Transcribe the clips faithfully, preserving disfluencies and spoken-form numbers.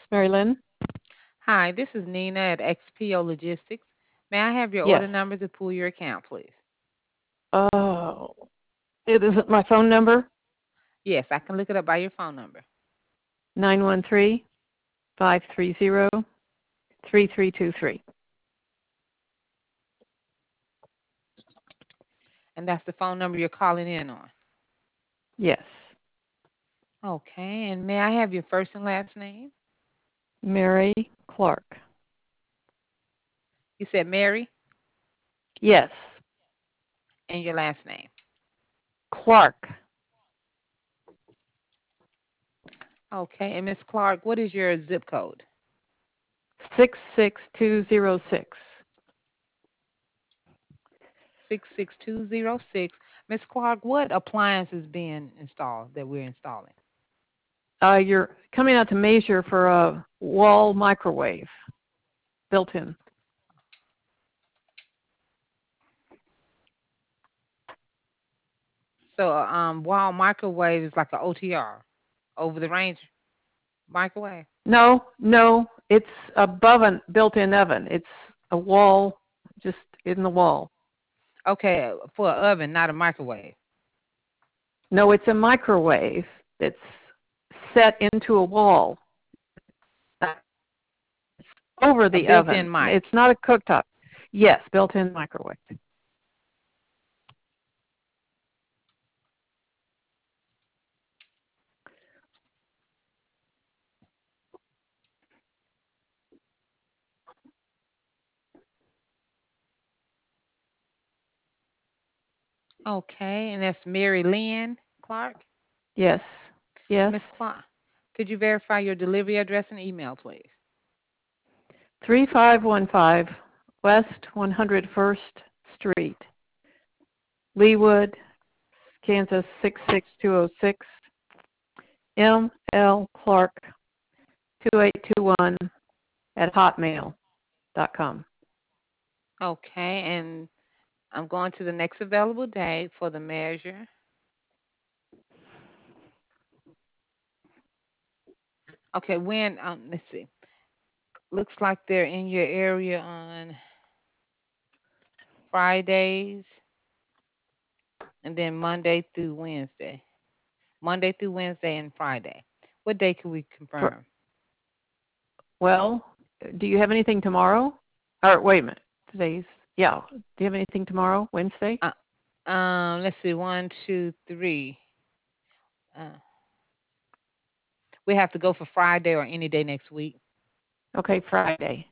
Mary Lynn? Hi, this is Nina at X P O Logistics. May I have your Yes. order number to pull your account, please? Oh, it isn't my phone number? Yes, I can look it up by your phone number. nine one three, five three zero, three three two three. And that's the phone number you're calling in on. Yes. Okay, and may I have your first and last name? Mary Clark. You said Mary Yes. and your last name. Clark. Okay, and Miss Clark, what is your zip code? six six two zero six. six six two zero six. Miss Clark, what appliance is being installed that we're installing? Uh, you're coming out to measure for a wall microwave built in. So, um, wall microwave is like a O T R, over the range microwave. No, no, it's above a built in oven. It's a wall just in the wall. Okay, for an oven, not a microwave. No, it's a microwave that's set into a wall. Over A the built-in oven. It's mic. not a cooktop. Yes, built-in microwave. Okay, and that's Mary Lynn Clark. Yes, yes. Miss Clark, could you verify your delivery address and email, please? three five one five West one hundred first Street, Leawood, Kansas six six two zero six. M L Clark two eight two one at hotmail dot com. Okay, and I'm going to the next available date for the measure. Okay, when, um, let's see. Looks like they're in your area on Fridays and then Monday through Wednesday. Monday through Wednesday and Friday. What day could we For, confirm? well, do you have anything tomorrow? Or wait a minute. Today's yeah. Do you have anything tomorrow, Wednesday? Uh, um, let's see, one, two, three. Uh, we have to go for Friday or any day next week. Okay, Friday.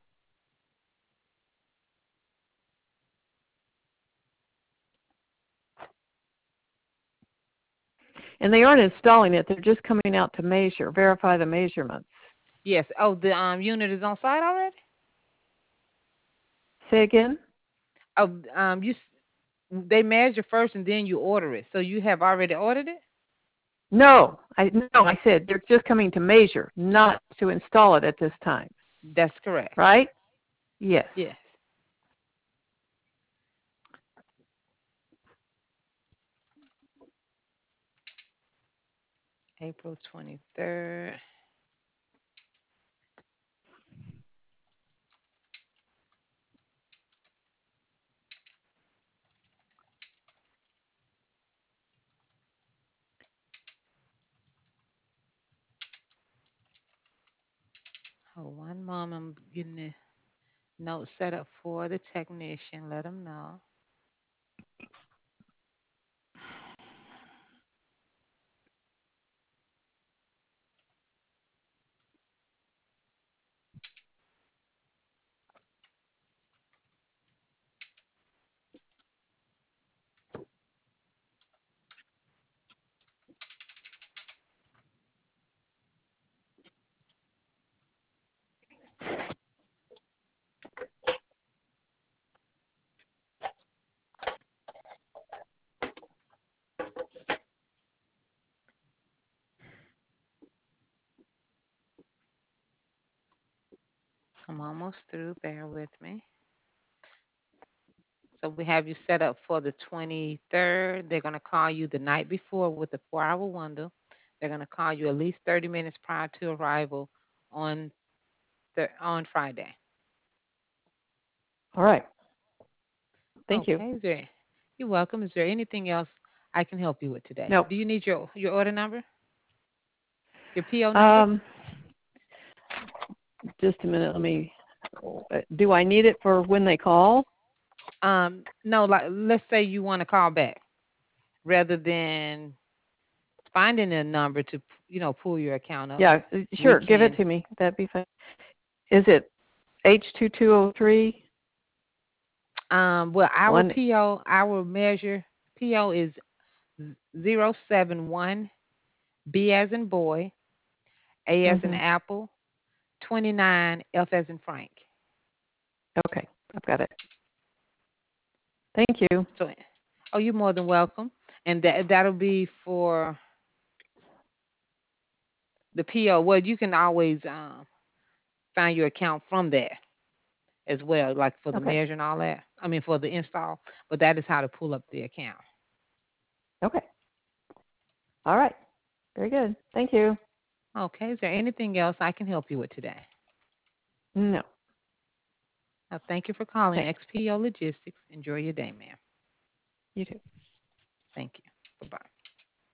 And they aren't installing it. They're just coming out to measure, verify the measurements. Yes. Oh, the um unit is on site already. Say again? Oh, um, you s- they measure first and then you order it. So you have already ordered it. No, I no, I said they're just coming to measure, not to install it at this time. That's correct. Right? Yes. Yes. April twenty-third. Oh, one moment. I'm getting the note set up for the technician. Let them know. I'm almost through. Bear with me. So we have you set up for the twenty-third. They're going to call you the night before with a four-hour window. They're going to call you at least thirty minutes prior to arrival on th- on Friday. All right. Thank you. Okay. Is there? You're welcome. Is there anything else I can help you with today? Nope. Do you need your your order number? Your P O number? Um, just a minute. Let me. Uh, do I need it for when they call? Um, no. Like, let's say you want to call back rather than finding a number to you know pull your account up. Yeah, uh, We sure. Give it can. to me. That'd be fine. Is it H two two zero three Um, well, our one? P O, our measure P O is zero seven one B as in boy, A as in Mm-hmm. apple, twenty-nine F as in Frank. Okay, I've got it. Thank you. So, oh, you're more than welcome. And that that'll be for the P O. Well, you can always um, find your account from there as well, like for the Okay. measure and all that. I mean, for the install. But that is how to pull up the account. Okay. All right. Very good. Thank you. Okay. Is there anything else I can help you with today? No. Uh, thank you for calling Thanks. X P O Logistics. Enjoy your day, ma'am. You too. Thank you. Bye bye.